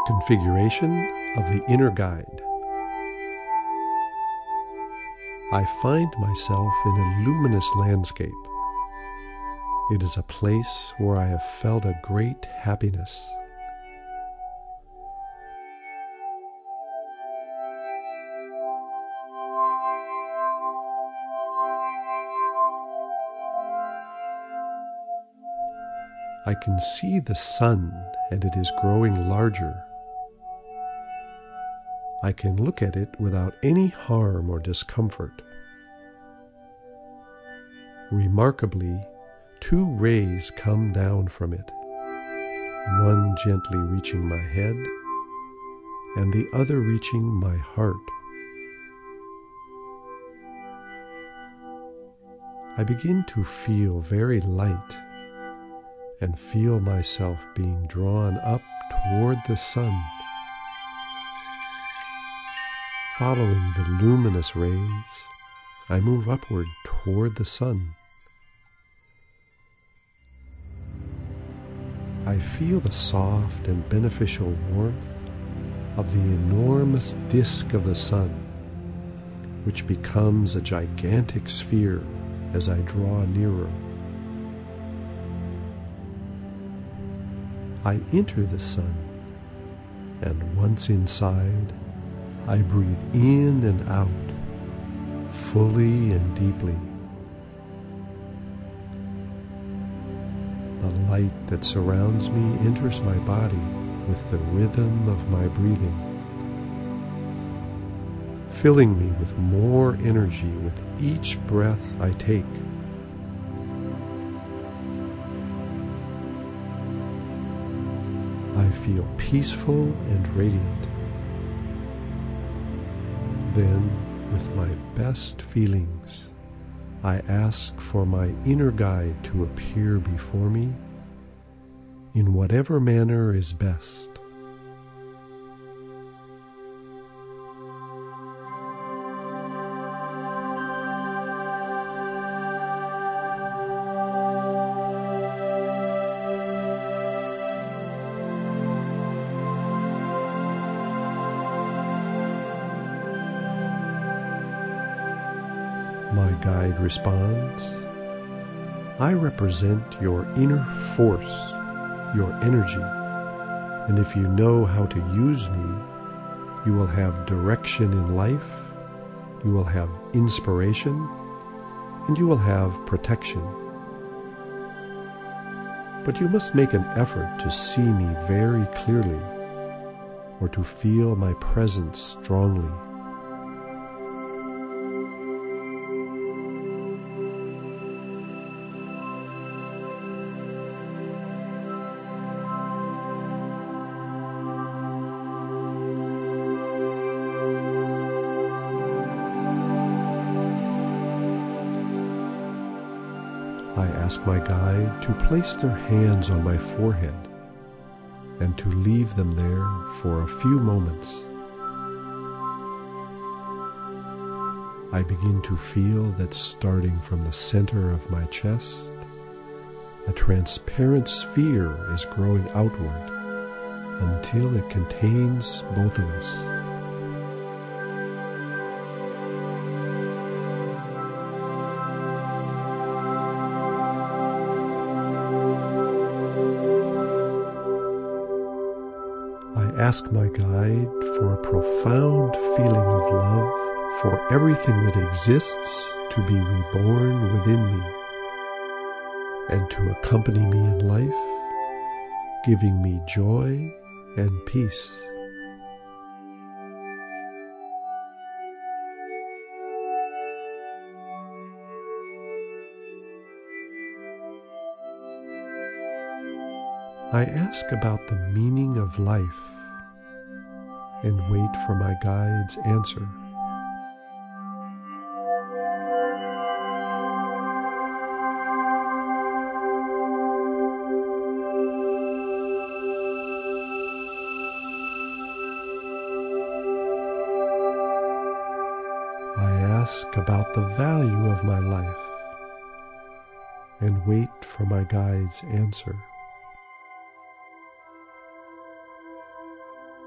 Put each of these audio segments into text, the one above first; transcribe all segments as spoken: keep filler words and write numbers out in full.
Configuration of the inner guide. I find myself in a luminous landscape. It is a place where I have felt a great happiness. I can see the sun, and it is growing larger. I can look at it without any harm or discomfort. Remarkably, two rays come down from it, one gently reaching my head, and the other reaching my heart. I begin to feel very light, and feel myself being drawn up toward the sun. Following the luminous rays, I move upward toward the sun. I feel the soft and beneficial warmth of the enormous disk of the sun, which becomes a gigantic sphere as I draw nearer. I enter the sun, and once inside, I breathe in and out, fully and deeply. The light that surrounds me enters my body with the rhythm of my breathing, filling me with more energy with each breath I take. I feel peaceful and radiant. Then, with my best feelings, I ask for my inner guide to appear before me in whatever manner is best. My guide responds, I represent your inner force, your energy, and if you know how to use me, you will have direction in life, you will have inspiration, and you will have protection. But you must make an effort to see me very clearly, or to feel my presence strongly. I ask my guide to place their hands on my forehead and to leave them there for a few moments. I begin to feel that starting from the center of my chest, a transparent sphere is growing outward until it contains both of us. I ask my guide for a profound feeling of love for everything that exists to be reborn within me, and to accompany me in life, giving me joy and peace. I ask about the meaning of life and wait for my guide's answer. I ask about the value of my life and wait for my guide's answer.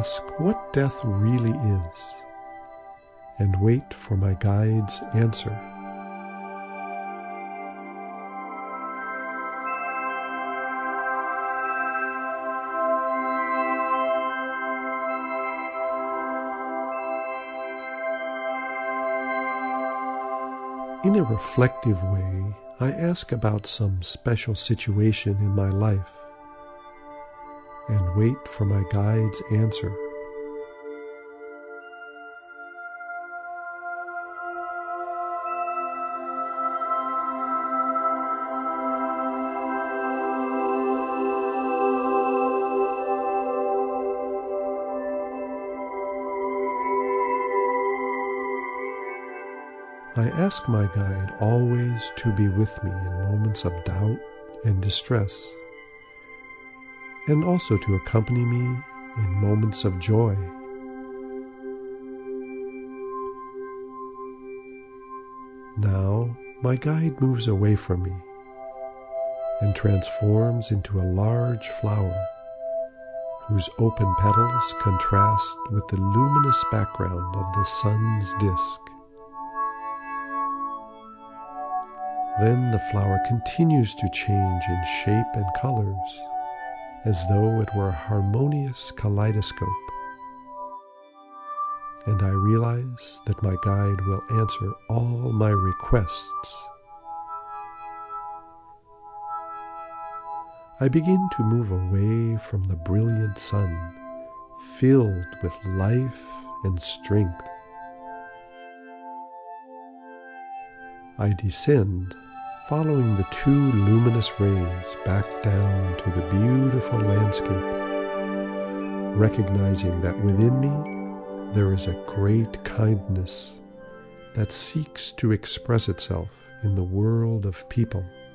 ask what death really is and wait for my guide's answer. In a reflective way, I ask about some special situation in my life and wait for my guide's answer. I ask my guide always to be with me in moments of doubt and distress, and also to accompany me in moments of joy. Now my guide moves away from me and transforms into a large flower whose open petals contrast with the luminous background of the sun's disk. Then the flower continues to change in shape and colors, as though it were a harmonious kaleidoscope. And I realize that my guide will answer all my requests. I begin to move away from the brilliant sun, filled with life and strength. I descend, following the two luminous rays back down to the beautiful landscape, recognizing that within me there is a great kindness that seeks to express itself in the world of people.